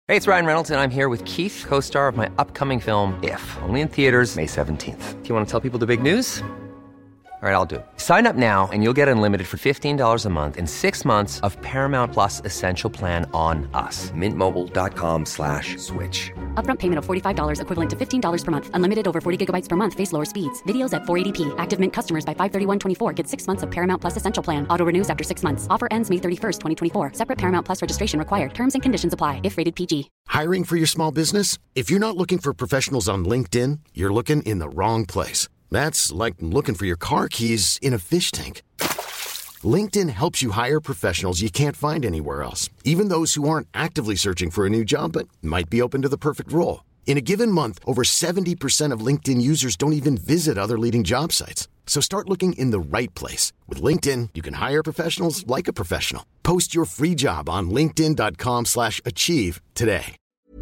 Hey, it's Ryan Reynolds, and I'm here with Keith, co-star of my upcoming film, If, only in theaters May 17th. Do you want to tell people the big news? All right, I'll do it. Sign up now and you'll get unlimited for $15 a month and 6 months of Paramount Plus Essential Plan on us. MintMobile.com/switch. Upfront payment of $45 equivalent to $15 per month. Unlimited over 40 gigabytes per month. Face lower speeds. Videos at 480p. Active Mint customers by 531.24 get 6 months of Paramount Plus Essential Plan. Auto renews after 6 months. Offer ends May 31st, 2024. Separate Paramount Plus registration required. Terms and conditions apply if rated PG. Hiring for your small business? If you're not looking for professionals on LinkedIn, you're looking in the wrong place. That's like looking for your car keys in a fish tank. LinkedIn helps you hire professionals you can't find anywhere else, even those who aren't actively searching for a new job but might be open to the perfect role. In a given month, over 70% of LinkedIn users don't even visit other leading job sites. So start looking in the right place. With LinkedIn, you can hire professionals like a professional. Post your free job on linkedin.com/achieve today.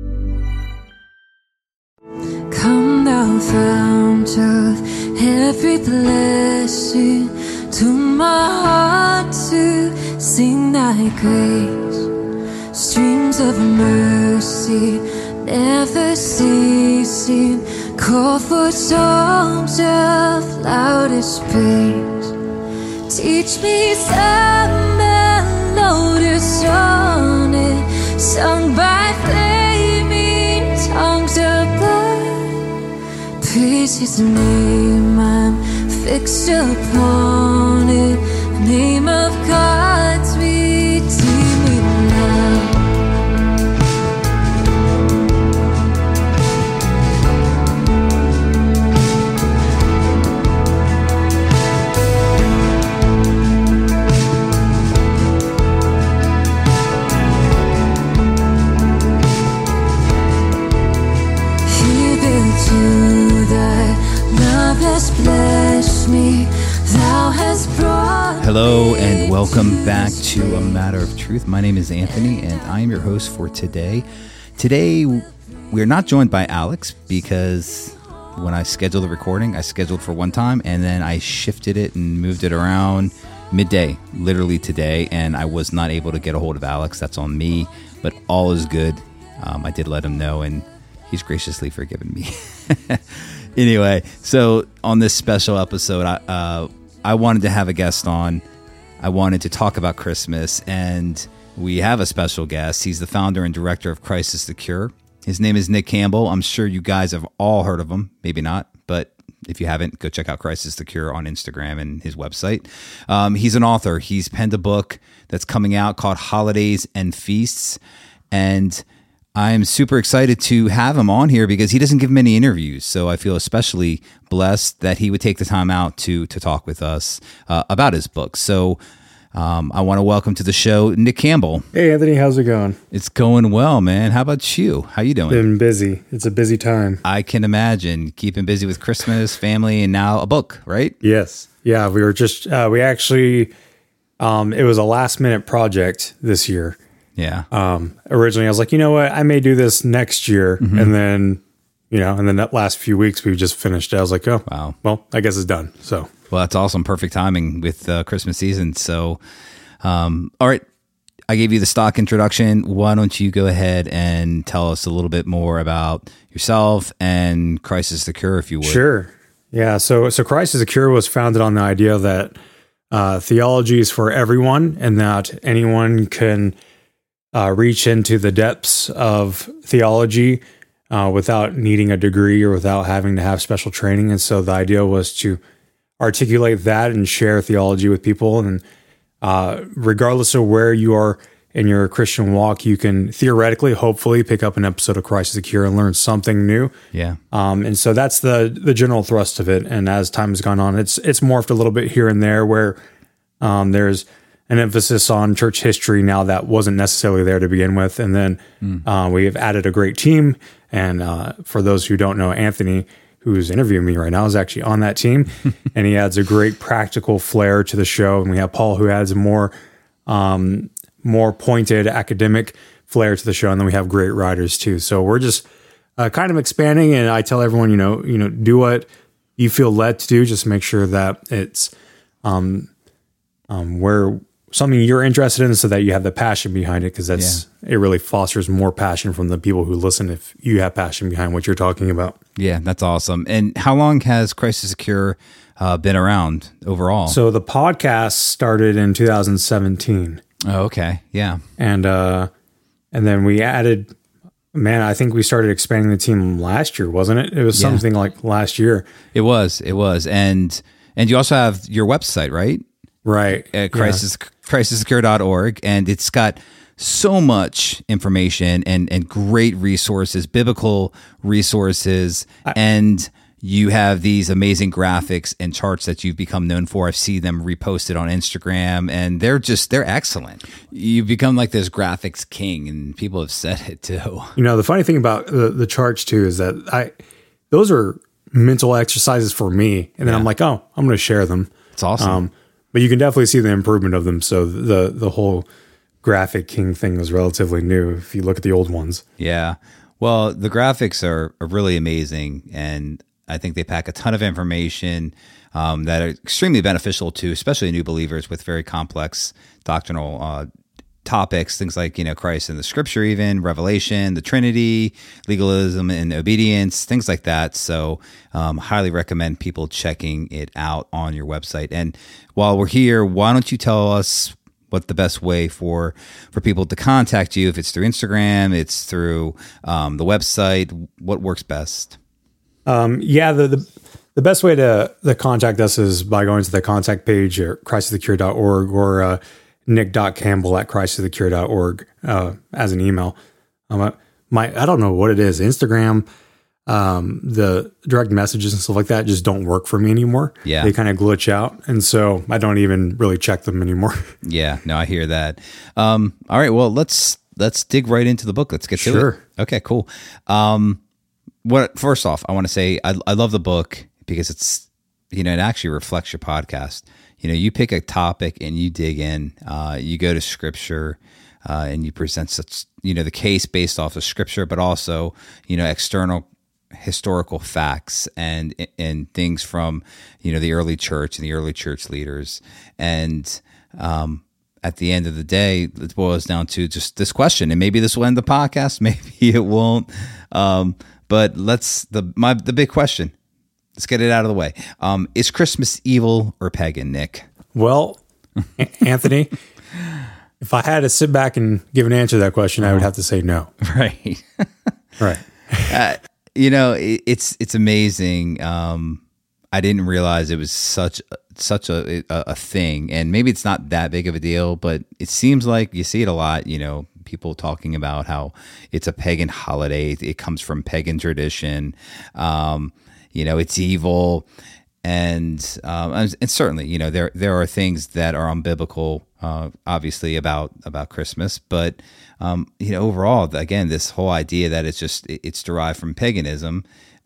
Come thou fount of every blessing, to my heart to sing thy grace. Streams of mercy never ceasing, call for songs of loudest praise. Teach me some melodious sonnet sung by flaming tongues above. Praise his name, I'm fixed upon it. The name of God's redeeming love. Hello and welcome back to A Matter of Truth. My name is Anthony and I am your host for today. Today we're not joined by Alex because when I scheduled the recording, I scheduled for one time and then I shifted it and moved it around midday, literally today, and I was not able to get a hold of Alex. That's on me, but all is good. I did let him know and he's graciously forgiven me. Anyway, so on this special episode, I wanted to have a guest on. I wanted to talk about Christmas, and we have a special guest. He's the founder and director of Christ is the Cure. His name is Nick Campbell. I'm sure you guys have all heard of him. Maybe not, but if you haven't, go check out Christ is the Cure on Instagram and his website. He's an author. He's penned a book that's coming out called Holidays and Feasts, and I'm super excited to have him on here because he doesn't give many interviews. So I feel especially blessed that he would take the time out to talk with us about his book. So I want to welcome to the show, Nick Campbell. Hey, Anthony. How's it going? It's going well, man. How about you? How you doing? Been busy. It's a busy time. I can imagine. Keeping busy with Christmas, family, and now a book, right? Yes. Yeah, we were just, we actually, it was a last minute project this year. Yeah. Originally, I was like, you know what? I may do this next year. Mm-hmm. And then, that last few weeks, we just finished it. I was like, oh, wow. Well, I guess it's done. So, well, that's awesome. Perfect timing with Christmas season. So, all right. I gave you the stock introduction. Why don't you go ahead and tell us a little bit more about yourself and Christ is the Cure, if you would? Sure. Yeah. So Christ is the Cure was founded on the idea that theology is for everyone and that anyone can reach into the depths of theology without needing a degree or without having to have special training. And so the idea was to articulate that and share theology with people. And regardless of where you are in your Christian walk, you can theoretically, hopefully, pick up an episode of Christ is the Cure and learn something new. Yeah. And so that's the general thrust of it. And as time has gone on, it's morphed a little bit here and there where there's an emphasis on church history now that wasn't necessarily there to begin with. And then we have added a great team. And for those who don't know, Anthony, who's interviewing me right now, is actually on that team. And he adds a great practical flair to the show. And we have Paul, who adds a more pointed academic flair to the show. And then we have great writers too. So we're just kind of expanding. And I tell everyone, do what you feel led to do. Just make sure that it's where something you're interested in, so that you have the passion behind it, because it really fosters more passion from the people who listen if you have passion behind what you're talking about. Yeah, that's awesome. And how long has Christ is Secure been around overall? So the podcast started in 2017. Oh, okay. Yeah. And then we added, I think we started expanding the team last year, wasn't it? It was something like last year. It was. And you also have your website, right? Right. At ChristIsSecure.org, and it's got so much information and great resources, biblical resources, and you have these amazing graphics and charts that you've become known for. I've seen them reposted on Instagram, and they're excellent. You've become like this graphics king, and people have said it too. The funny thing about the charts too is that those are mental exercises for me, and then I'm like, oh, I'm going to share them. It's awesome. But you can definitely see the improvement of them. So the whole graphic king thing was relatively new if you look at the old ones. Yeah. Well, the graphics are really amazing, and I think they pack a ton of information that are extremely beneficial to especially new believers with very complex doctrinal topics, things like, Christ and the Scripture, even Revelation, the Trinity, legalism and obedience, things like that. So highly recommend people checking it out on your website. And while we're here, why don't you tell us what the best way for people to contact you? If it's through Instagram, it's through the website, what works best? The best way to contact us is by going to the contact page at ChristIsSecure.org or nick.campbell@ChristIsSecure.org as an email. I don't know what it is. Instagram, the direct messages and stuff like that just don't work for me anymore. Yeah. They kind of glitch out. And so I don't even really check them anymore. Yeah, no, I hear that. All right, well, let's dig right into the book. Let's get to it. Sure. Okay, cool. First off, I want to say I love the book because it's, it actually reflects your podcast. You pick a topic and you dig in, you go to Scripture, and you present such, the case based off of Scripture, but also, external historical facts and things from, the early church and the early church leaders. And at the end of the day, it boils down to just this question, and maybe this will end the podcast, maybe it won't. But the big question. Let's get it out of the way. Is Christmas evil or pagan, Nick? Well, Anthony, if I had to sit back and give an answer to that question, I would have to say no. Right. Right. It's amazing. I didn't realize it was such a thing, and maybe it's not that big of a deal, but it seems like you see it a lot. People talking about how it's a pagan holiday. It comes from pagan tradition. It's evil, and certainly, there are things that are unbiblical, obviously about Christmas, but overall, again, this whole idea that it's derived from paganism.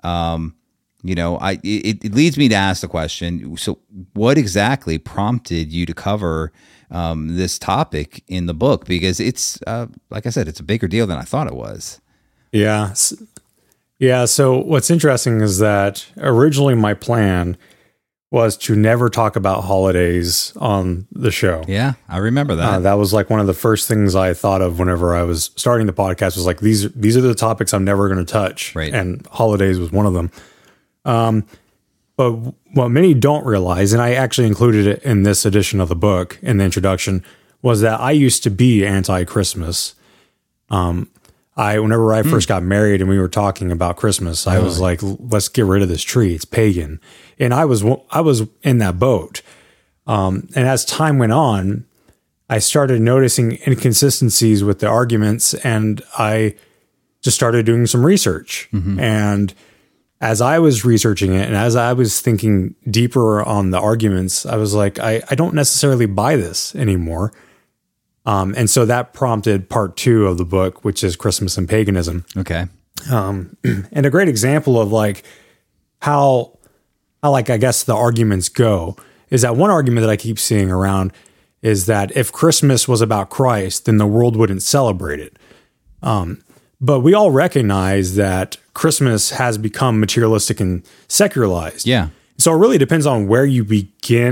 It leads me to ask the question: so, what exactly prompted you to cover this topic in the book? Because it's, like I said, it's a bigger deal than I thought it was. Yeah. Yeah. So what's interesting is that originally my plan was to never talk about holidays on the show. Yeah, I remember that. That was like one of the first things I thought of whenever I was starting the podcast, was like, these are the topics I'm never going to touch. Right. And holidays was one of them. But what many don't realize, and I actually included it in this edition of the book in the introduction, was that I used to be anti-Christmas. Whenever I first got married and we were talking about Christmas, I was like, let's get rid of this tree. It's pagan. And I was in that boat. And as time went on, I started noticing inconsistencies with the arguments, and I just started doing some research. Mm-hmm. And as I was researching it and as I was thinking deeper on the arguments, I was like, I don't necessarily buy this anymore. And so that prompted part 2 of the book, which is Christmas and Paganism. Okay. And a great example of like how like, I guess the arguments go is that one argument that I keep seeing around is that if Christmas was about Christ, then the world wouldn't celebrate it. But we all recognize that Christmas has become materialistic and secularized. Yeah. So it really depends on where you begin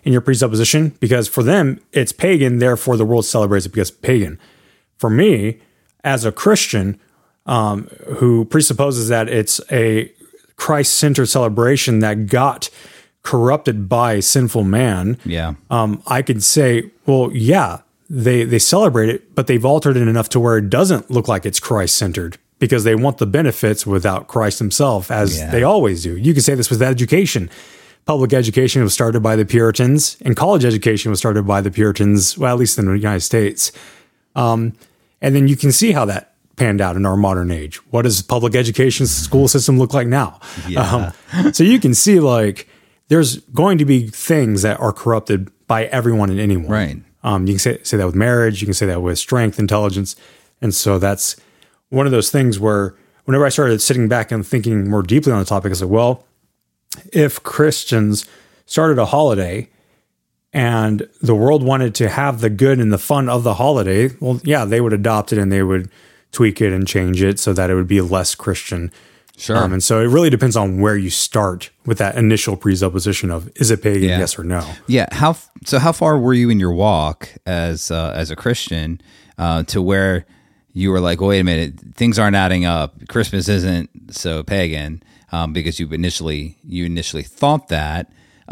in your presupposition, because for them it's pagan, therefore the world celebrates it because it's pagan. For me, as a Christian who presupposes that it's a Christ-centered celebration that got corrupted by sinful man, I could say, well, yeah, they celebrate it, but they've altered it enough to where it doesn't look like it's Christ-centered because they want the benefits without Christ himself, as they always do. You can say this with education. Public education was started by the Puritans, and college education was started by the Puritans, well, at least in the United States. And then you can see how that panned out in our modern age. What does public education school system look like now? So you can see, like, there's going to be things that are corrupted by everyone and anyone. Right. You can say that with marriage. You can say that with strength, intelligence. And so that's one of those things where whenever I started sitting back and thinking more deeply on the topic, I said, well, if Christians started a holiday and the world wanted to have the good and the fun of the holiday, well, yeah, they would adopt it and they would tweak it and change it so that it would be less Christian. Sure. And so it really depends on where you start with that initial presupposition of, is it pagan, yes or no? Yeah. How far were you in your walk as a Christian to where you were like, wait a minute, things aren't adding up. Christmas isn't so pagan because you initially thought that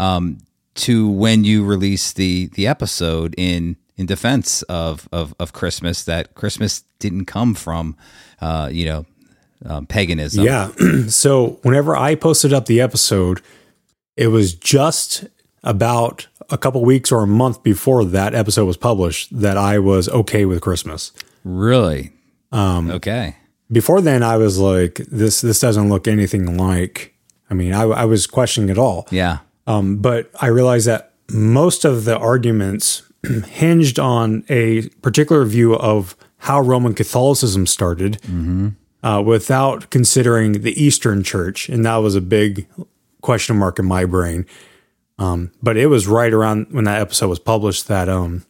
to when you released the episode in defense of Christmas, that Christmas didn't come from paganism. Yeah. So whenever I posted up the episode, it was just about a couple weeks or a month before that episode was published that I was okay with Christmas. Really? Okay. Before then, I was like, this doesn't look anything like, I mean, I was questioning it all. Yeah. But I realized that most of the arguments hinged on a particular view of how Roman Catholicism started, without considering the Eastern Church. And that was a big question mark in my brain. But it was right around when that episode was published that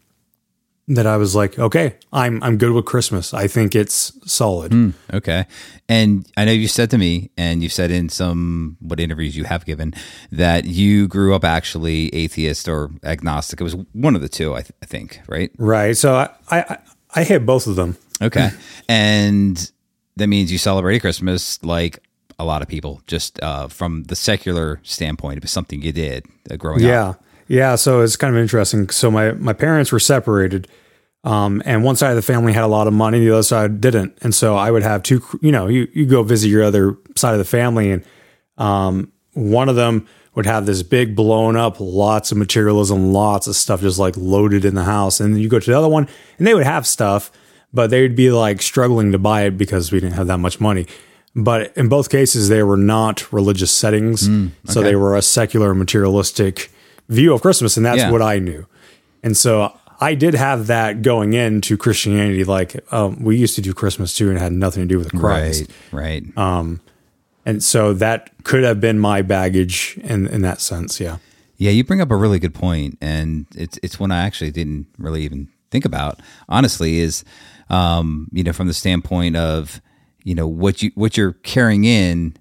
I was like, okay, I'm good with Christmas. I think it's solid. Okay. And I know you said to me, and you've said in what interviews you have given, that you grew up actually atheist or agnostic. It was one of the two, I think, right? Right. So I hit both of them. Okay. And that means you celebrated Christmas like a lot of people, just from the secular standpoint. It was something you did growing up. Yeah. So it's kind of interesting. So my parents were separated, and one side of the family had a lot of money, the other side didn't. And so I would have two, you go visit your other side of the family, and one of them would have this big blown up, lots of materialism, lots of stuff just like loaded in the house. And then you go to the other one and they would have stuff, but they would be like struggling to buy it because we didn't have that much money. But in both cases, they were not religious settings. So they were a secular, materialistic view of Christmas. And that's what I knew. And so I did have that going into Christianity. Like, we used to do Christmas too, and it had nothing to do with Christ. Right. And so that could have been my baggage in that sense. Yeah. Yeah. You bring up a really good point, and it's one I actually didn't really even think about, honestly, is, from the standpoint of, what you're carrying in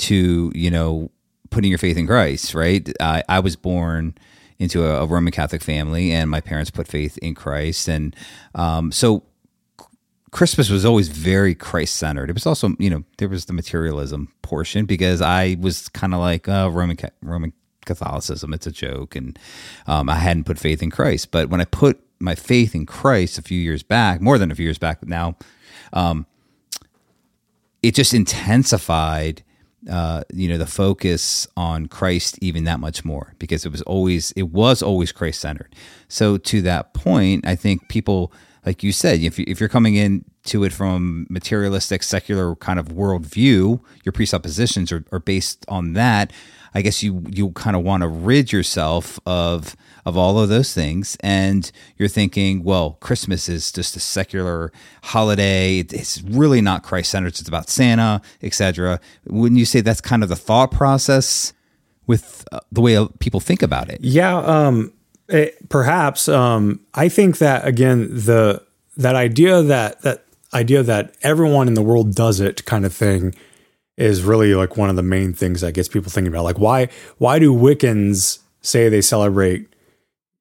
to, putting your faith in Christ, right? I was born into a Roman Catholic family, and my parents put faith in Christ. And so Christmas was always very Christ-centered. It was also, there was the materialism portion, because I was kind of like Roman Catholicism. It's a joke. And I hadn't put faith in Christ. But when I put my faith in Christ more than a few years back now, it just intensified, the focus on Christ even that much more, because it was always Christ-centered. So to that point, I think people, like you said, if you're coming into it from materialistic, secular kind of worldview, your presuppositions are based on that. I guess you kind of want to rid yourself of all of those things, and you're thinking, well, Christmas is just a secular holiday. It's really not Christ-centered. It's about Santa, etc. Wouldn't you say that's kind of the thought process with the way people think about it? Yeah, perhaps. I think that, again, that idea that everyone in the world does it kind of thing is really like one of the main things that gets people thinking about. Like, why do Wiccans say they celebrate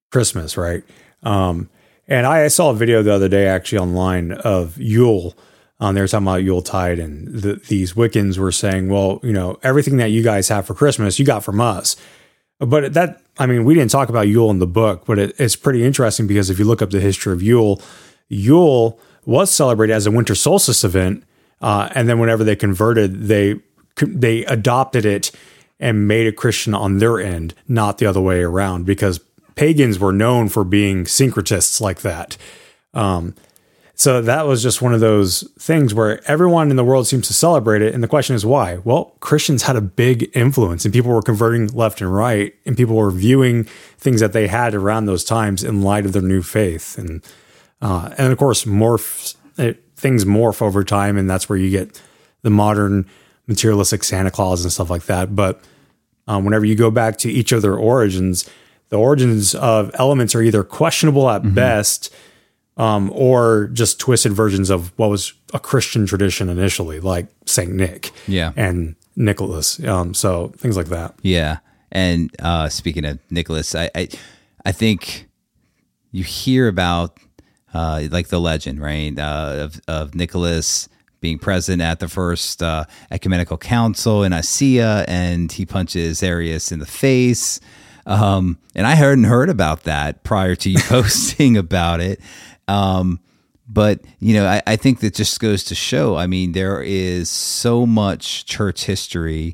Christmas, right? And I saw a video the other day actually online of Yule. They were talking about Yuletide, and these Wiccans were saying, well, everything that you guys have for Christmas, you got from us. But we didn't talk about Yule in the book, but it's pretty interesting because if you look up the history of Yule, Yule was celebrated as a winter solstice event. And then whenever they converted, they adopted it and made it Christian on their end, not the other way around, because pagans were known for being syncretists like that. So that was just one of those things where everyone in the world seems to celebrate it. And the question is why? Well, Christians had a big influence and people were converting left and right, and people were viewing things that they had around those times in light of their new faith. And of course, things morph over time, and that's where you get the modern materialistic Santa Claus and stuff like that. But whenever you go back to each of their origins, the origins of elements are either questionable at best, or just twisted versions of what was a Christian tradition initially, like Saint Nick and Nicholas. So things like that. Yeah. And speaking of Nicholas, I think you hear about like the legend, right, of Nicholas being present at the first ecumenical council in Nicaea, and he punches Arius in the face. And I hadn't heard about that prior to you posting about it. But, I think that just goes to show, there is so much church history,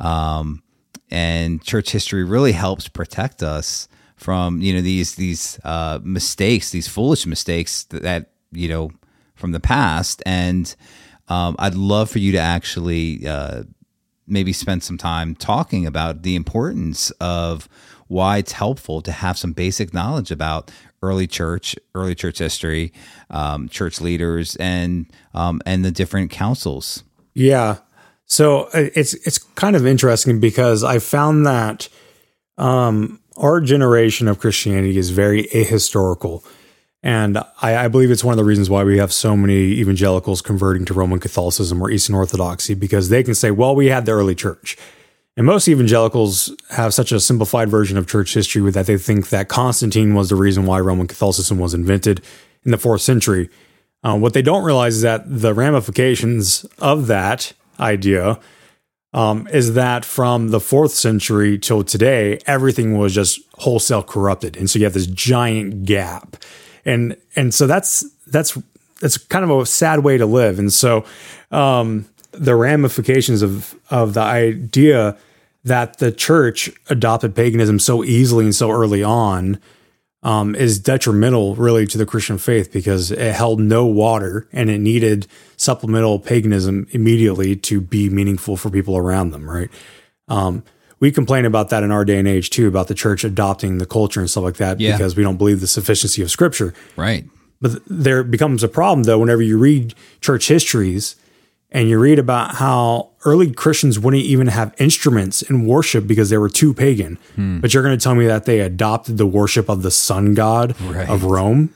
and church history really helps protect us from, these mistakes, these foolish mistakes that from the past. And I'd love for you to actually maybe spend some time talking about the importance of why it's helpful to have some basic knowledge about early church history, church leaders, and the different councils. Yeah. So it's kind of interesting because I found that our generation of Christianity is very ahistorical. And I believe it's one of the reasons why we have so many evangelicals converting to Roman Catholicism or Eastern Orthodoxy, because they can say, well, we had the early church. And most evangelicals have such a simplified version of church history that they think that Constantine was the reason why Roman Catholicism was invented in the 4th century. What they don't realize is that the ramifications of that idea is that from the 4th century till today, everything was just wholesale corrupted. And so you have this giant gap. And so that's kind of a sad way to live. And so the ramifications of the idea that the church adopted paganism so easily and so early on is detrimental really to the Christian faith, because it held no water and it needed supplemental paganism immediately to be meaningful for people around them, right? We complain about that in our day and age too, about the church adopting the culture and stuff like that, because we don't believe the sufficiency of Scripture. Right. But there becomes a problem, though, whenever you read church histories and you read about how early Christians wouldn't even have instruments in worship because they were too pagan. But you're going to tell me that they adopted the worship of the sun god of Rome?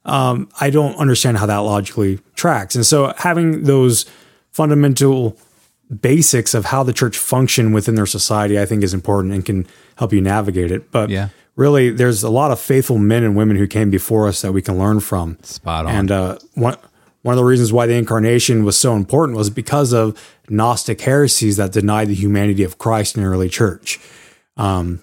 I don't understand how that logically tracks. And so having those fundamental basics of how the church functioned within their society, I think, is important and can help you navigate it. But really, there's a lot of faithful men and women who came before us that we can learn from. Spot on. And one of the reasons why the incarnation was so important was because of Gnostic heresies that denied the humanity of Christ in the early church. And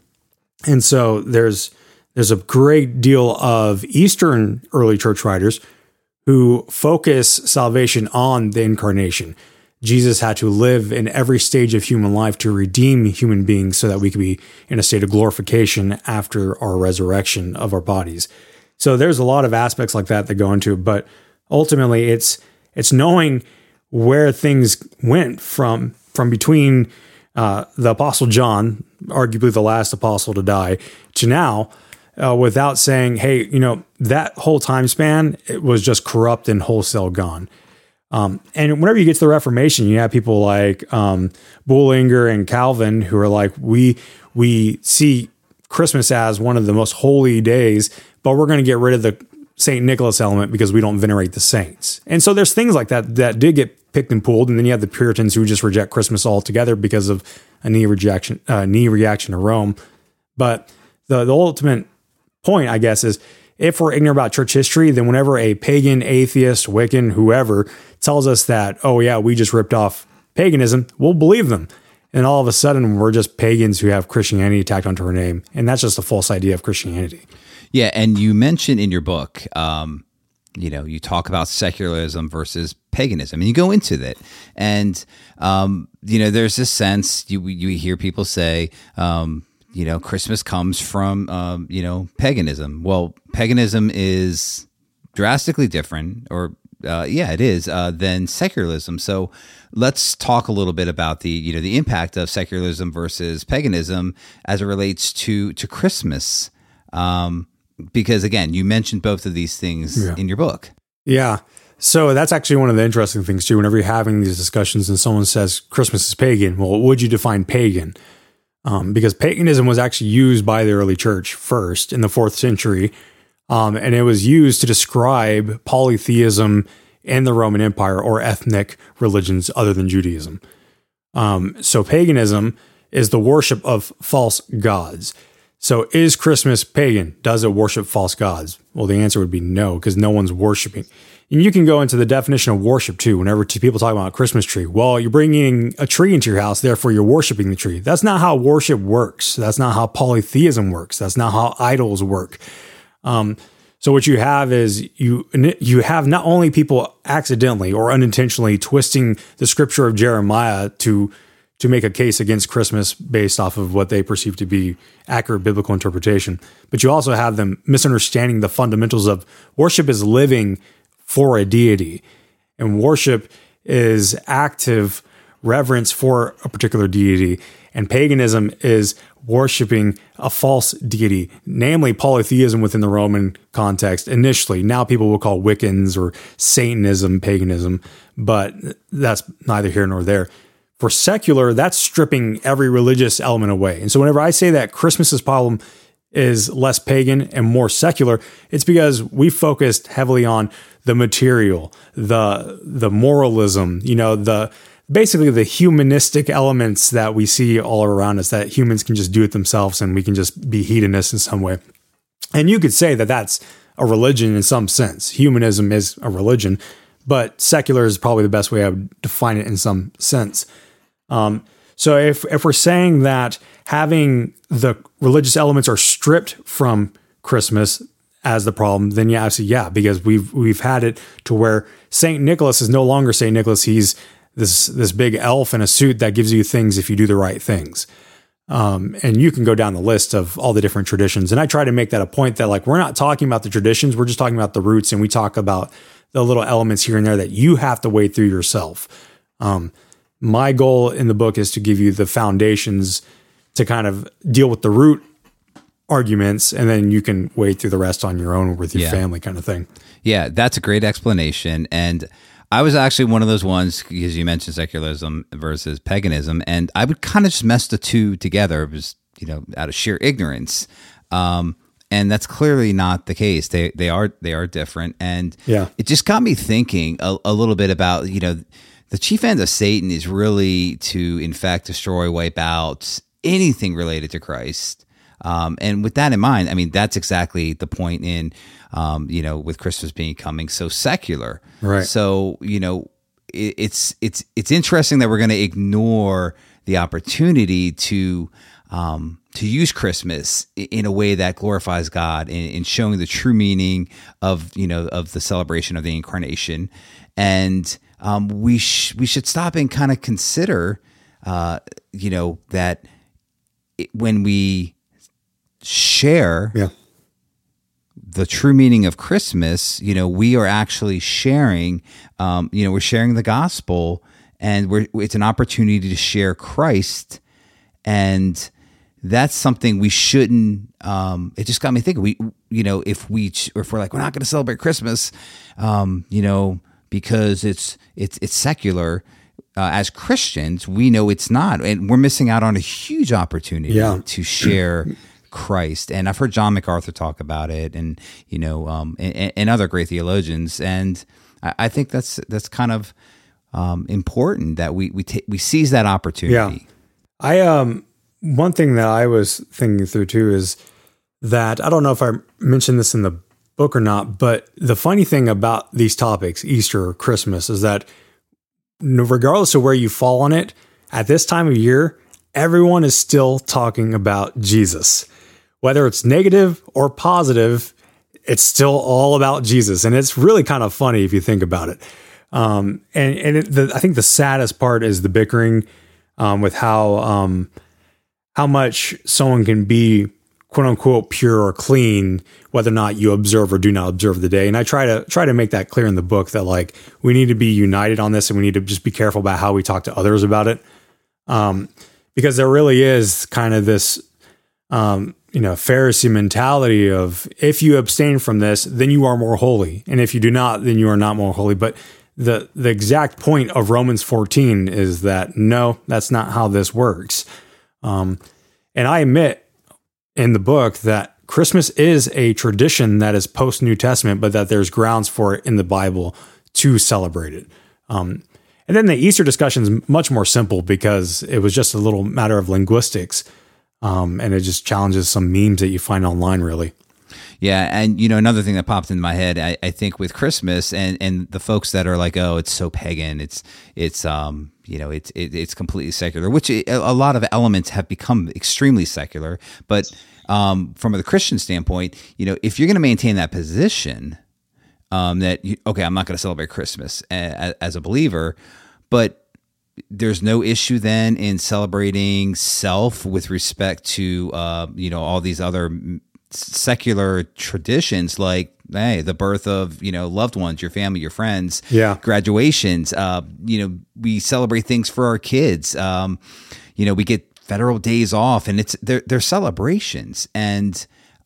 so there's a great deal of Eastern early church writers who focus salvation on the incarnation. Jesus had to live in every stage of human life to redeem human beings so that we could be in a state of glorification after our resurrection of our bodies. So there's a lot of aspects like that go into it, but ultimately it's knowing where things went from between the Apostle John, arguably the last apostle to die, to now, without saying, hey, that whole time span, it was just corrupt and wholesale gone. And whenever you get to the Reformation, you have people like Bullinger and Calvin who are like, we see Christmas as one of the most holy days, but we're going to get rid of the St. Nicholas element because we don't venerate the saints. And so there's things like that did get picked and pulled. And then you have the Puritans who just reject Christmas altogether because of a knee reaction to Rome. But the ultimate point, I guess, is if we're ignorant about church history, then whenever a pagan, atheist, Wiccan, whoever tells us that, oh yeah, we just ripped off paganism, we'll believe them. And all of a sudden, we're just pagans who have Christianity tacked onto our name. And that's just a false idea of Christianity. Yeah, and you mentioned in your book, you talk about secularism versus paganism, and you go into that. And, there's this sense, you hear people say, Christmas comes from, paganism. Well, paganism is drastically different, or it is, than secularism. So let's talk a little bit about the impact of secularism versus paganism as it relates to Christmas. Because again, you mentioned both of these things in your book. Yeah. So that's actually one of the interesting things too. Whenever you're having these discussions and someone says Christmas is pagan, well, would you define pagan? Because paganism was actually used by the early church first in the 4th century. And it was used to describe polytheism in the Roman Empire or ethnic religions other than Judaism. So paganism is the worship of false gods. So is Christmas pagan? Does it worship false gods? Well, the answer would be no, because no one's worshiping. And you can go into the definition of worship too. Whenever people talk about a Christmas tree, well, you're bringing a tree into your house, therefore you're worshiping the tree. That's not how worship works. That's not how polytheism works. That's not how idols work. So what you have is you have not only people accidentally or unintentionally twisting the scripture of Jeremiah to make a case against Christmas based off of what they perceive to be accurate biblical interpretation, but you also have them misunderstanding the fundamentals of worship is living for a deity, and worship is active reverence for a particular deity, and paganism is worshiping a false deity, namely polytheism within the Roman context initially. Now people will call Wiccans or Satanism paganism, but that's neither here nor there. For secular, that's stripping every religious element away. And so whenever I say that Christmas's problem is less pagan and more secular, it's because we focused heavily on the material, the moralism, basically the humanistic elements that we see all around us, that humans can just do it themselves and we can just be hedonists in some way. And you could say that that's a religion in some sense. Humanism is a religion, but secular is probably the best way I would define it in some sense. So if we're saying that having the religious elements are stripped from Christmas as the problem, then because we've had it to where Saint Nicholas is no longer Saint Nicholas. He's this big elf in a suit that gives you things if you do the right things. And you can go down the list of all the different traditions. And I try to make that a point that we're not talking about the traditions. We're just talking about the roots. And we talk about the little elements here and there that you have to wade through yourself. My goal in the book is to give you the foundations to kind of deal with the root arguments, and then you can wade through the rest on your own with your family kind of thing. Yeah, that's a great explanation. And I was actually one of those ones, because you mentioned secularism versus paganism, and I would kind of just mess the two together. It was, out of sheer ignorance. And that's clearly not the case. They are different. And it just got me thinking a little bit about, the chief end of Satan is really to, in fact, destroy, wipe out anything related to Christ. And with that in mind, I mean, that's exactly the point in, with Christmas becoming so secular. Right. So, it's interesting that we're going to ignore the opportunity to use Christmas in a way that glorifies God in showing the true meaning of the celebration of the incarnation. And we should stop and kind of consider, that when we share the true meaning of Christmas, we are actually sharing, we're sharing the gospel, and it's an opportunity to share Christ. And that's something we shouldn't, it just got me thinking, if we're like, we're not going to celebrate Christmas, because it's secular, as Christians, we know it's not, and we're missing out on a huge opportunity to share Christ. And I've heard John MacArthur talk about it, and and other great theologians. And I think that's kind of important that we seize that opportunity. Yeah, one thing that I was thinking through too is that I don't know if I mentioned this in the book or not, but the funny thing about these topics, Easter or Christmas, is that regardless of where you fall on it, at this time of year, everyone is still talking about Jesus. Whether it's negative or positive, it's still all about Jesus. And it's really kind of funny if you think about it. I think the saddest part is the bickering with how much someone can be quote unquote pure or clean, whether or not you observe or do not observe the day. And I try to make that clear in the book that like we need to be united on this, and we need to just be careful about how we talk to others about it. Because there really is kind of this, Pharisee mentality of if you abstain from this, then you are more holy. And if you do not, then you are not more holy. But the exact point of Romans 14 is that, no, that's not how this works. And I admit in the book that Christmas is a tradition that is post New Testament, but that there's grounds for it in the Bible to celebrate it. And then the Easter discussion is much more simple because it was just a little matter of linguistics. And it just challenges some memes that you find online, really. Yeah, and another thing that popped into my head, I think with Christmas and the folks that are like, oh, it's so pagan, it's completely secular, which a lot of elements have become extremely secular. But from a Christian standpoint, if you're going to maintain that position, I'm not going to celebrate Christmas as a believer, but there's no issue then in celebrating self with respect to all these other secular traditions, like the birth of loved ones, your family, your friends, graduations. We celebrate things for our kids. We get federal days off, and they're celebrations, and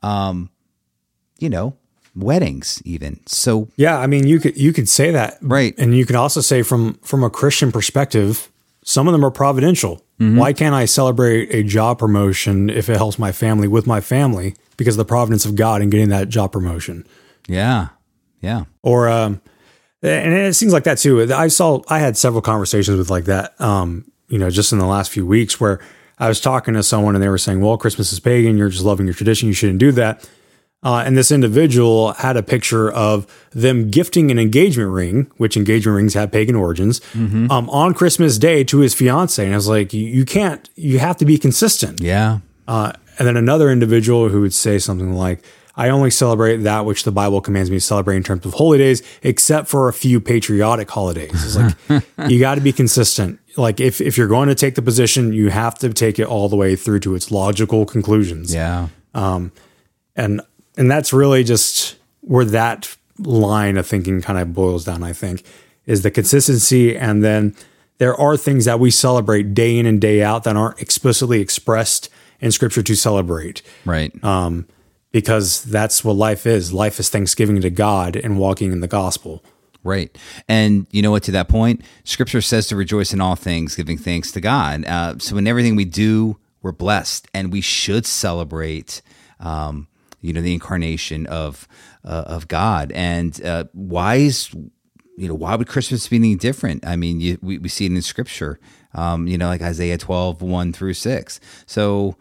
weddings even. So yeah, I mean, you could say that, right? And you can also say from a Christian perspective, some of them are providential. Mm-hmm. Why can't I celebrate a job promotion if it helps my family with my family because of the providence of God in getting that job promotion? Yeah. Or and it seems like that too. I had several conversations with like that, just in the last few weeks where I was talking to someone and they were saying, well, Christmas is pagan. You're just loving your tradition. You shouldn't do that. And this individual had a picture of them gifting an engagement ring, which engagement rings have pagan origins, on Christmas Day to his fiance. And I was like, you have to be consistent. Yeah. And then another individual who would say something like, I only celebrate that which the Bible commands me to celebrate in terms of holy days, except for a few patriotic holidays. It's like, you got to be consistent. Like if you're going to take the position, you have to take it all the way through to its logical conclusions. Yeah. And that's really just where that line of thinking kind of boils down, I think, is the consistency. And then there are things that we celebrate day in and day out that aren't explicitly expressed in Scripture to celebrate. Right. Because that's what life is. Life is thanksgiving to God and walking in the gospel. Right. And you know what, to that point, Scripture says to rejoice in all things, giving thanks to God. So in everything we do, we're blessed, and we should celebrate the incarnation of God. And why would Christmas be any different? I mean, we see it in Scripture, like Isaiah 12, 1-6. So,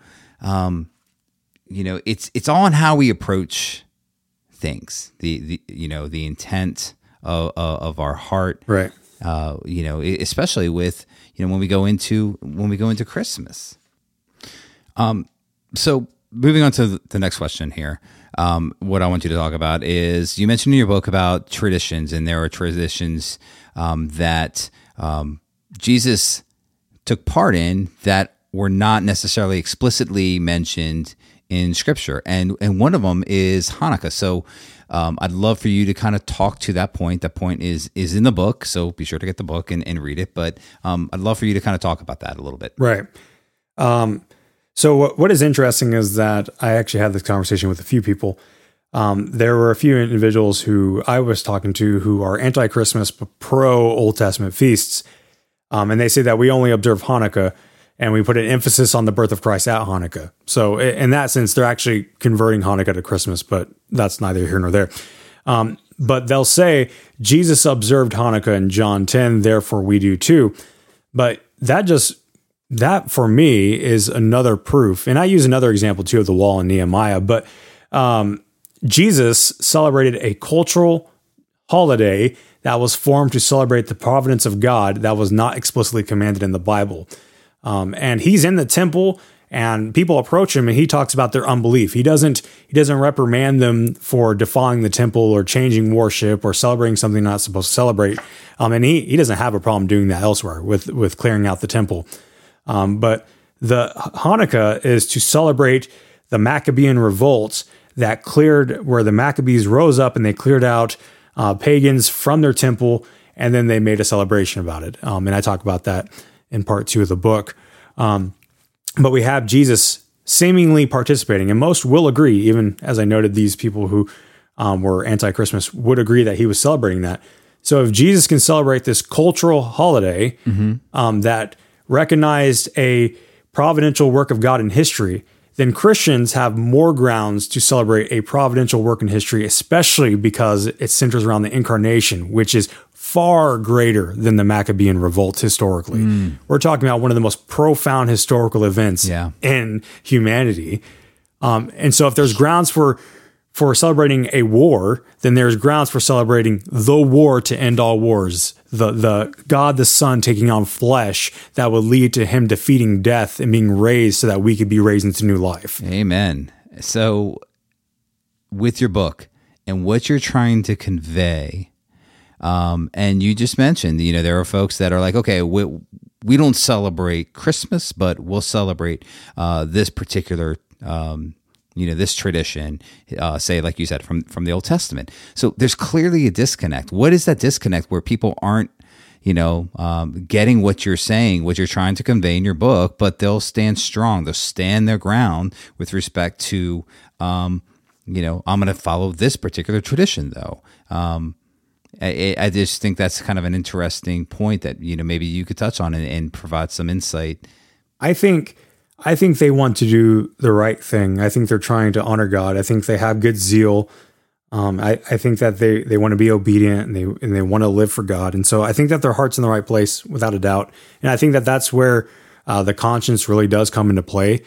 it's all on how we approach things, the intent of our heart, right? Especially with when we go into Christmas. So moving on to the next question here, what I want you to talk about is, you mentioned in your book about traditions, and there are traditions that Jesus took part in that were not necessarily explicitly mentioned in Scripture, and one of them is Hanukkah. So I'd love for you to kind of talk to that point. That point is in the book, so be sure to get the book and read it. But I'd love for you to kind of talk about that a little bit. Right. So what is interesting is that I actually had this conversation with a few people. There were a few individuals who I was talking to who are anti-Christmas but pro-Old Testament feasts. And they say that we only observe Hanukkah and we put an emphasis on the birth of Christ at Hanukkah. So in that sense, they're actually converting Hanukkah to Christmas, but that's neither here nor there. But they'll say Jesus observed Hanukkah in John 10, therefore we do too. But that for me is another proof. And I use another example too of the wall in Nehemiah, but Jesus celebrated a cultural holiday that was formed to celebrate the providence of God that was not explicitly commanded in the Bible. And he's in the temple, and people approach him, and he talks about their unbelief. He doesn't reprimand them for defiling the temple or changing worship or celebrating something not supposed to celebrate. And he doesn't have a problem doing that elsewhere with clearing out the temple. But the Hanukkah is to celebrate the Maccabean revolts that cleared, where the Maccabees rose up and they cleared out pagans from their temple, and then they made a celebration about it. And I talk about that in part 2 of the book. But we have Jesus seemingly participating, and most will agree, even as I noted, these people who were anti-Christmas would agree that he was celebrating that. So if Jesus can celebrate this cultural holiday that recognized a providential work of God in history, then Christians have more grounds to celebrate a providential work in history, especially because it centers around the incarnation, which is far greater than the Maccabean revolt historically. We're talking about one of the most profound historical events in humanity. And so if there's grounds for celebrating a war, then there's grounds for celebrating the war to end all wars, the God the Son taking on flesh that would lead to him defeating death and being raised so that we could be raised into new life. Amen. So with your book and what you're trying to convey, and you just mentioned, there are folks that are like, okay, we don't celebrate Christmas, but we'll celebrate this particular this tradition, say, like you said, from the Old Testament. So there's clearly a disconnect. What is that disconnect where people aren't, getting what you're saying, what you're trying to convey in your book, but they'll stand strong. They'll stand their ground with respect to, I'm going to follow this particular tradition, though. I just think that's kind of an interesting point that, maybe you could touch on and provide some insight. I think they want to do the right thing. I think they're trying to honor God. I think they have good zeal. I think that they want to be obedient and they want to live for God. And so I think that their heart's in the right place without a doubt. And I think that that's where the conscience really does come into play.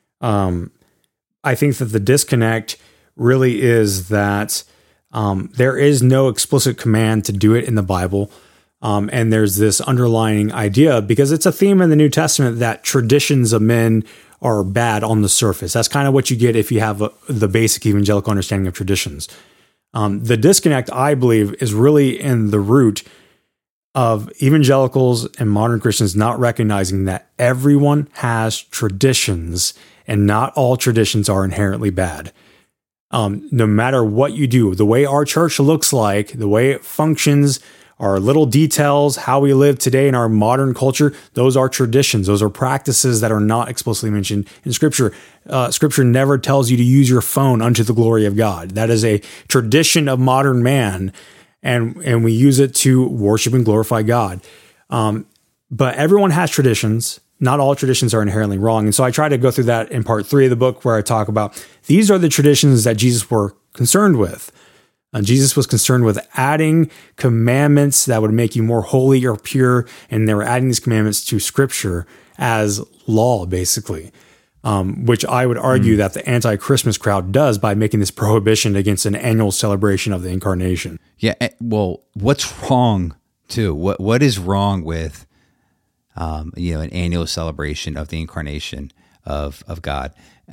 I think that the disconnect really is that there is no explicit command to do it in the Bible. And there's this underlying idea, because it's a theme in the New Testament, that traditions of men are bad on the surface. That's kind of what you get if you have the basic evangelical understanding of traditions. The disconnect, I believe, is really in the root of evangelicals and modern Christians not recognizing that everyone has traditions and not all traditions are inherently bad. No matter what you do, the way our church looks like, the way it functions, our little details, how we live today in our modern culture, those are traditions. Those are practices that are not explicitly mentioned in Scripture. Scripture never tells you to use your phone unto the glory of God. That is a tradition of modern man, and we use it to worship and glorify God. But everyone has traditions. Not all traditions are inherently wrong. And so I try to go through that in part 3 of the book, where I talk about these are the traditions that Jesus were concerned with. Jesus was concerned with adding commandments that would make you more holy or pure, and they were adding these commandments to Scripture as law, basically, which I would argue that the anti-Christmas crowd does by making this prohibition against an annual celebration of the Incarnation. Yeah, well, what's wrong, too? What is wrong with an annual celebration of the Incarnation of God?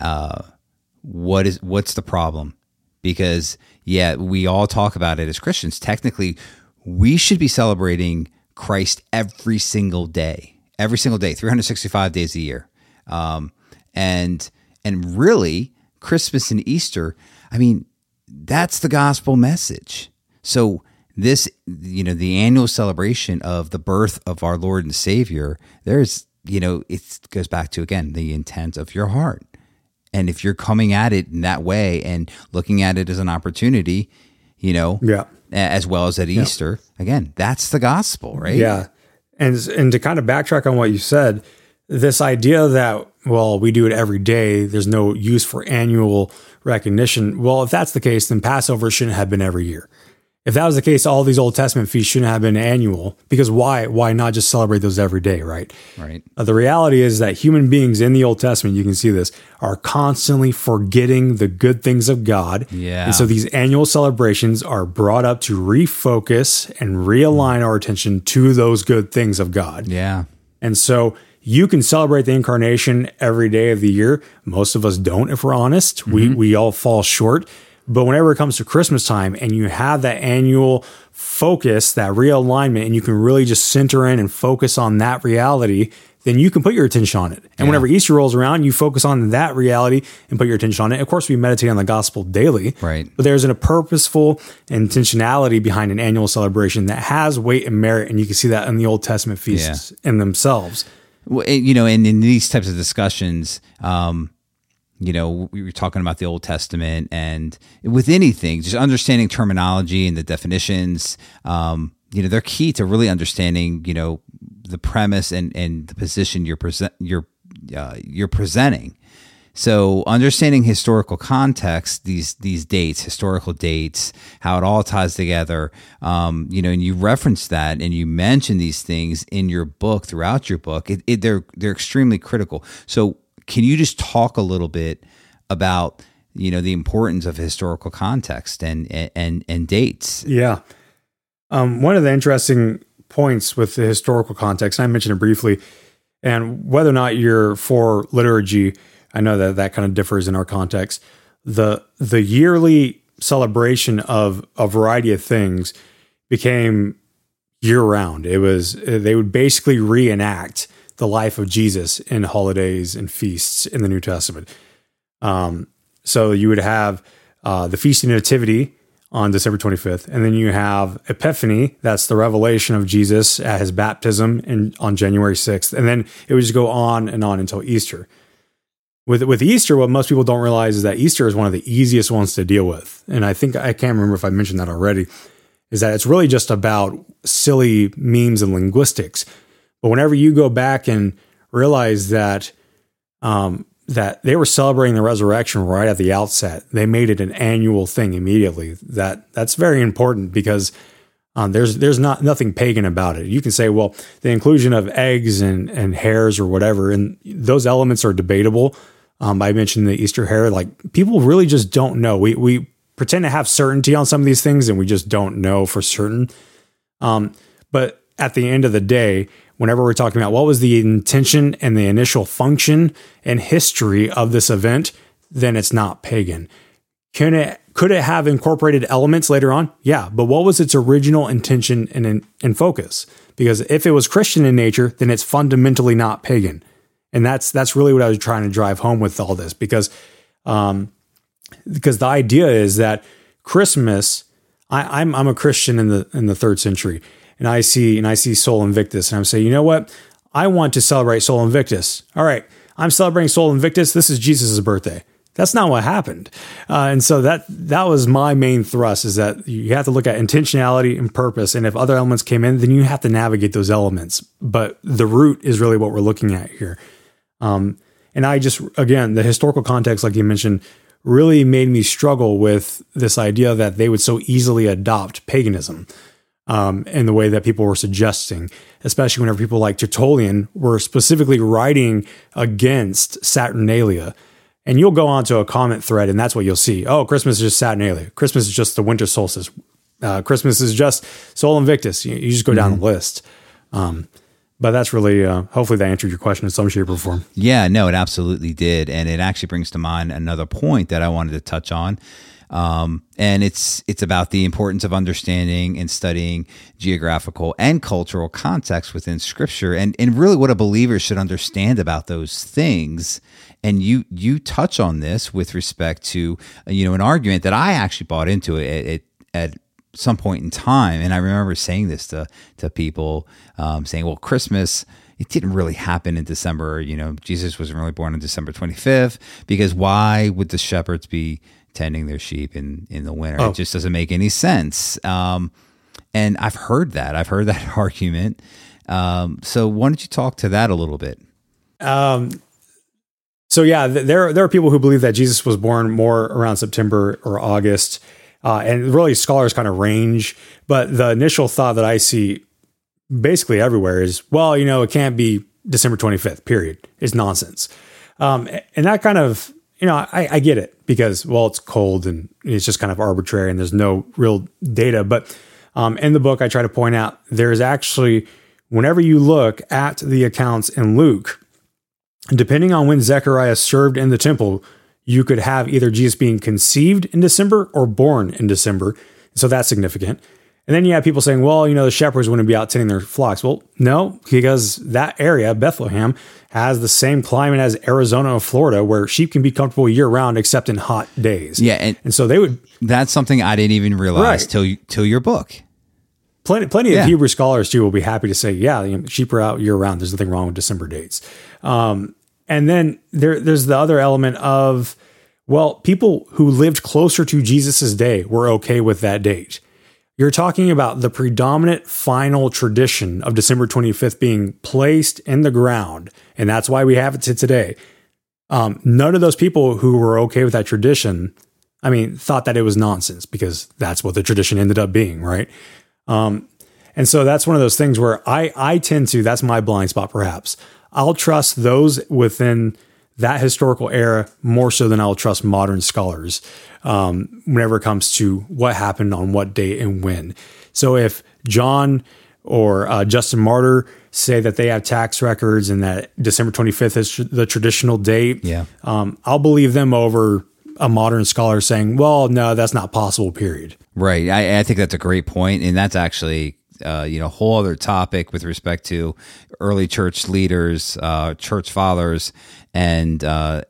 What's the problem? Because, we all talk about it as Christians. Technically, we should be celebrating Christ every single day, 365 days a year. And really, Christmas and Easter, that's the gospel message. So this, the annual celebration of the birth of our Lord and Savior, there's, it goes back to, again, the intent of your heart. And if you're coming at it in that way and looking at it as an opportunity, as well as at Easter, again, that's the gospel, right? Yeah. And to kind of backtrack on what you said, this idea that, well, we do it every day, there's no use for annual recognition. Well, if that's the case, then Passover shouldn't have been every year. if that was the case, all these Old Testament feasts shouldn't have been annual, because why not just celebrate those every day, right? Right. The reality is that human beings in the Old Testament, you can see this, are constantly forgetting the good things of God. Yeah. And so these annual celebrations are brought up to refocus and realign our attention to those good things of God. Yeah. And so you can celebrate the incarnation every day of the year. Most of us don't, if we're honest. We all fall short. But whenever it comes to Christmas time and you have that annual focus, that realignment, and you can really just center in and focus on that reality, then you can put your attention on it. And whenever Easter rolls around, you focus on that reality and put your attention on it. Of course, we meditate on the gospel daily, Right. but there's a purposeful intentionality behind an annual celebration that has weight and merit. And you can see that in the Old Testament feasts in themselves. Well, and in these types of discussions, we were talking about the Old Testament, and with anything, just understanding terminology and the definitions, they're key to really understanding, the premise and the position you're presenting. So understanding historical context, these dates, historical dates, how it all ties together, and you reference that and you mention these things in your book, throughout your book, they're extremely critical. So can you just talk a little bit about, the importance of historical context and dates? Yeah. One of the interesting points with the historical context, and I mentioned it briefly, and whether or not you're for liturgy, I know that kind of differs in our context. The yearly celebration of a variety of things became year round. They would basically reenact the life of Jesus in holidays and feasts in the New Testament. So you would have the Feast of Nativity on December 25th, and then you have Epiphany, that's the revelation of Jesus at his baptism on January 6th, and then it would just go on and on until Easter. With Easter, what most people don't realize is that Easter is one of the easiest ones to deal with, and I can't remember if I mentioned that already, is that it's really just about silly memes and linguistics. But whenever you go back and realize that that they were celebrating the resurrection right at the outset, they made it an annual thing immediately. That's very important because there's nothing pagan about it. You can say, well, the inclusion of eggs and hares or whatever, and those elements are debatable. I mentioned the Easter hare. Like, people really just don't know. We pretend to have certainty on some of these things, and we just don't know for certain. But at the end of the day, whenever we're talking about what was the intention and the initial function and history of this event, then it's not pagan. Could it have incorporated elements later on? Yeah, but what was its original intention and focus? Because if it was Christian in nature, then it's fundamentally not pagan. And that's really what I was trying to drive home with all this, because the idea is that Christmas, I'm a Christian in the 3rd century, and I see Sol Invictus, and I'm saying, you know what? I want to celebrate Sol Invictus. All right, I'm celebrating Sol Invictus. This is Jesus' birthday. That's not what happened. And so that was my main thrust, is that you have to look at intentionality and purpose. And if other elements came in, then you have to navigate those elements. But the root is really what we're looking at here. And again, the historical context, like you mentioned, really made me struggle with this idea that they would so easily adopt paganism in the way that people were suggesting, especially whenever people like Tertullian were specifically writing against Saturnalia. And you'll go onto a comment thread, and that's what you'll see. Oh, Christmas is just Saturnalia. Christmas is just the winter solstice. Christmas is just Sol Invictus. You just go down the list. But that's really, hopefully that answered your question in some shape or form. Yeah, no, it absolutely did. And it actually brings to mind another point that I wanted to touch on. And it's about the importance of understanding and studying geographical and cultural context within Scripture, and really what a believer should understand about those things. And you touch on this with respect to an argument that I actually bought into at some point in time, and I remember saying this to people, saying, "Well, Christmas, it didn't really happen in December. Jesus wasn't really born on December 25th, because why would the shepherds be tending their sheep in the winter? It just doesn't make any sense." And I've heard that argument. So why don't you talk to that a little bit? So yeah, there are people who believe that Jesus was born more around September or August. And really scholars kind of range, but the initial thought that I see basically everywhere is, well, it can't be December 25th, period. It's nonsense. And that kind of, I get it because, well, it's cold and it's just kind of arbitrary and there's no real data. But in the book, I try to point out there's actually, whenever you look at the accounts in Luke, depending on when Zechariah served in the temple, you could have either Jesus being conceived in December or born in December. So that's significant. And then you have people saying, well, the shepherds wouldn't be out tending their flocks. Well, no, because that area, Bethlehem, has the same climate as Arizona or Florida, where sheep can be comfortable year round, except in hot days. Yeah. And so they would. That's something I didn't even realize till your book. Plenty of Hebrew scholars too will be happy to say, yeah, sheep are out year round. There's nothing wrong with December dates. And then there's the other element of, well, people who lived closer to Jesus's day were okay with that date. You're talking about the predominant final tradition of December 25th being placed in the ground, and that's why we have it to today. None of those people who were okay with that tradition, thought that it was nonsense because that's what the tradition ended up being, right? And so that's one of those things where I tend to, that's my blind spot perhaps. I'll trust those within that historical era more so than I'll trust modern scholars whenever it comes to what happened on what date and when. So if John or Justin Martyr say that they have tax records and that December 25th is the traditional date, I'll believe them over a modern scholar saying, well, no, that's not possible, period. Right. I think that's a great point. And that's actually a whole other topic with respect to early church leaders, church fathers, and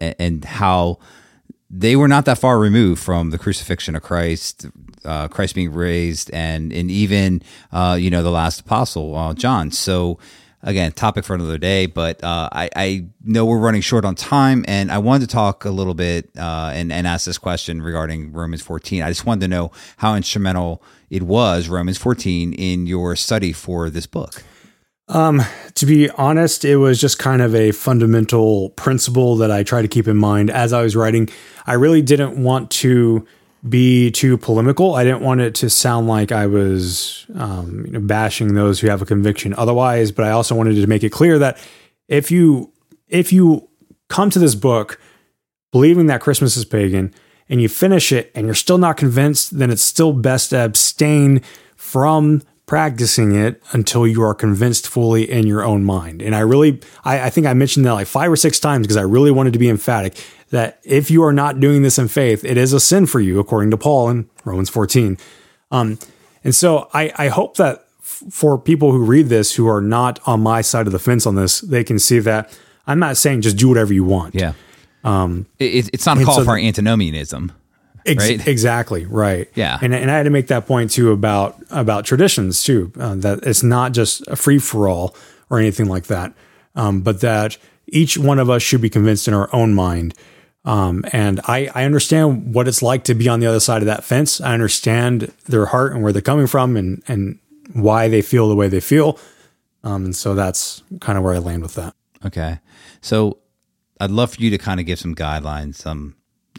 how they were not that far removed from the crucifixion of Christ, Christ being raised, and even the last apostle, John. So again, topic for another day. But I know we're running short on time, and I wanted to talk a little bit and ask this question regarding Romans 14. I just wanted to know how instrumental it was, Romans 14, in your study for this book. To be honest, it was just kind of a fundamental principle that I try to keep in mind as I was writing. I really didn't want to be too polemical. I didn't want it to sound like I was bashing those who have a conviction otherwise, but I also wanted to make it clear that if you come to this book believing that Christmas is pagan and you finish it and you're still not convinced, then it's still best to abstain from practicing it until you are convinced fully in your own mind. And I think I mentioned that like 5 or 6 times because I really wanted to be emphatic that if you are not doing this in faith, it is a sin for you, according to Paul in Romans 14. And so I hope that for people who read this, who are not on my side of the fence on this, they can see that I'm not saying just do whatever you want. Yeah. It's not a call for antinomianism. Right? Exactly. Right. Yeah. And I had to make that point too about traditions too, that it's not just a free for all or anything like that. But that each one of us should be convinced in our own mind. And I understand what it's like to be on the other side of that fence. I understand their heart and where they're coming from and why they feel the way they feel. And so that's kind of where I land with that. Okay. So I'd love for you to kind of give some guidelines, some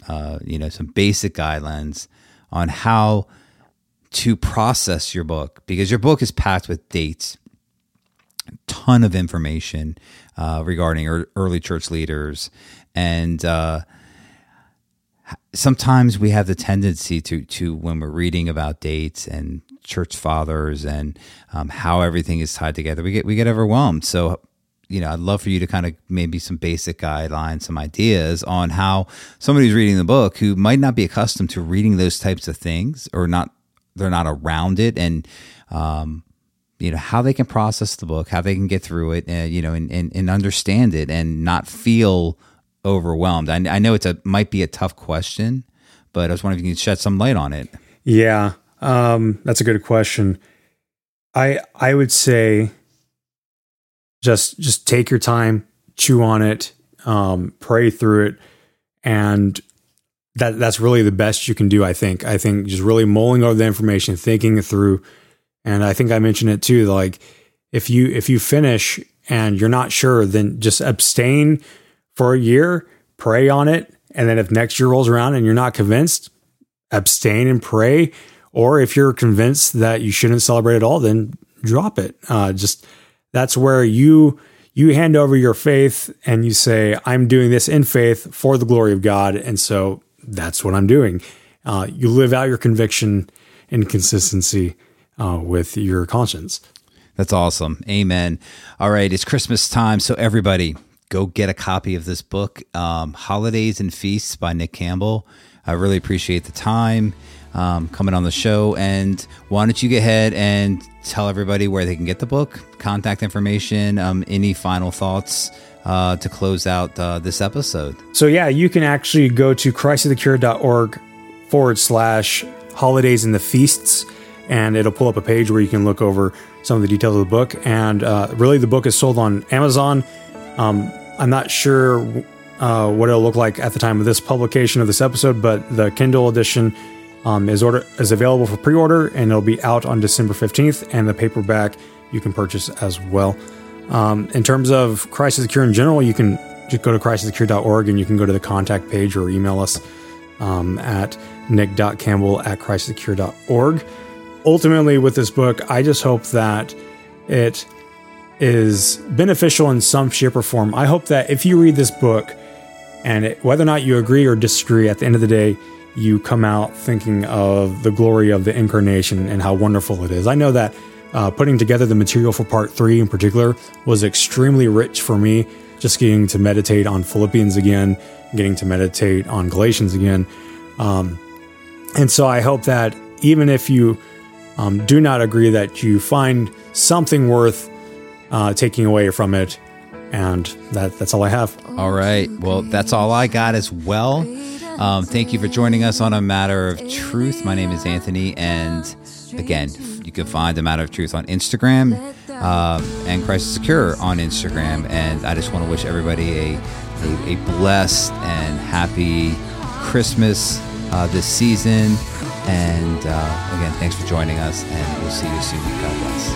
basic guidelines on how to process your book, because your book is packed with dates, a ton of information regarding early church leaders. And sometimes we have the tendency to when we're reading about dates and church fathers and how everything is tied together, we get overwhelmed. So I'd love for you to kind of maybe some basic guidelines, some ideas on how somebody who's reading the book who might not be accustomed to reading those types of things or they're not around it, and how they can process the book, how they can get through it, and understand it and not feel overwhelmed. I know might be a tough question, but I was wondering if you can shed some light on it. Yeah, that's a good question. I would say just take your time, chew on it, pray through it, and that's really the best you can do. I think just really mulling over the information, thinking it through. And I think I mentioned it too. Like if you finish and you're not sure, then just abstain for a year, pray on it, and then if next year rolls around and you're not convinced, abstain and pray. Or if you're convinced that you shouldn't celebrate at all, then drop it. That's where you hand over your faith and you say, I'm doing this in faith for the glory of God. And so that's what I'm doing. You live out your conviction and consistency with your conscience. That's awesome. Amen. All right. It's Christmas time. So everybody go get a copy of this book, Holidays and Feasts by Nick Campbell. I really appreciate the time coming on the show. And why don't you go ahead and tell everybody where they can get the book, contact information, any final thoughts to close out this episode? So yeah, you can actually go to christofthecure.org/holidays and the feasts, and it'll pull up a page where you can look over some of the details of the book. And really, the book is sold on Amazon. I'm not sure what it'll look like at the time of this publication of this episode, but the Kindle edition is available for pre-order, and it'll be out on December 15th, and the paperback you can purchase as well. In terms of Christ is the Cure in general, you can just go to christisthecure.org, and you can go to the contact page or email us at nick.campbell@christisthecure.org. Ultimately, with this book, I just hope that it is beneficial in some shape or form. I hope that if you read this book, and whether or not you agree or disagree, at the end of the day, you come out thinking of the glory of the incarnation and how wonderful it is. I know that putting together the material for part 3 in particular was extremely rich for me, just getting to meditate on Philippians again, getting to meditate on Galatians again. And so I hope that even if you do not agree, that you find something worth taking away from it. And that's all I have. All right. Well, that's all I got as well. Thank you for joining us on A Matter of Truth. My name is Anthony. And again, you can find A Matter of Truth on Instagram and Christ is the Cure on Instagram. And I just want to wish everybody a blessed and happy Christmas this season. And again, thanks for joining us, and we'll see you soon. God bless.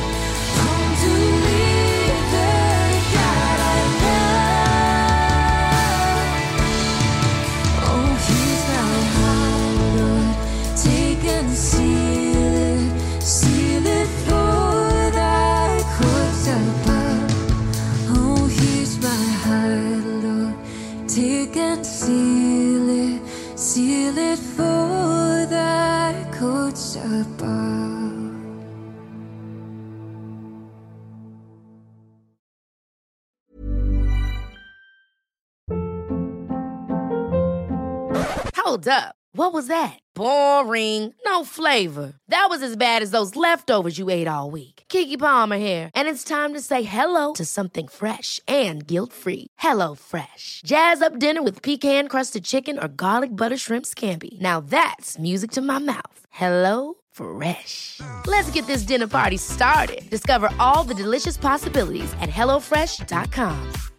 Seal it for thy courts above. Hold up. What was that? Boring. No flavor. That was as bad as those leftovers you ate all week. Keke Palmer here, and it's time to say hello to something fresh and guilt-free. HelloFresh. Jazz up dinner with pecan-crusted chicken or garlic butter shrimp scampi. Now that's music to my mouth. HelloFresh. Let's get this dinner party started. Discover all the delicious possibilities at HelloFresh.com.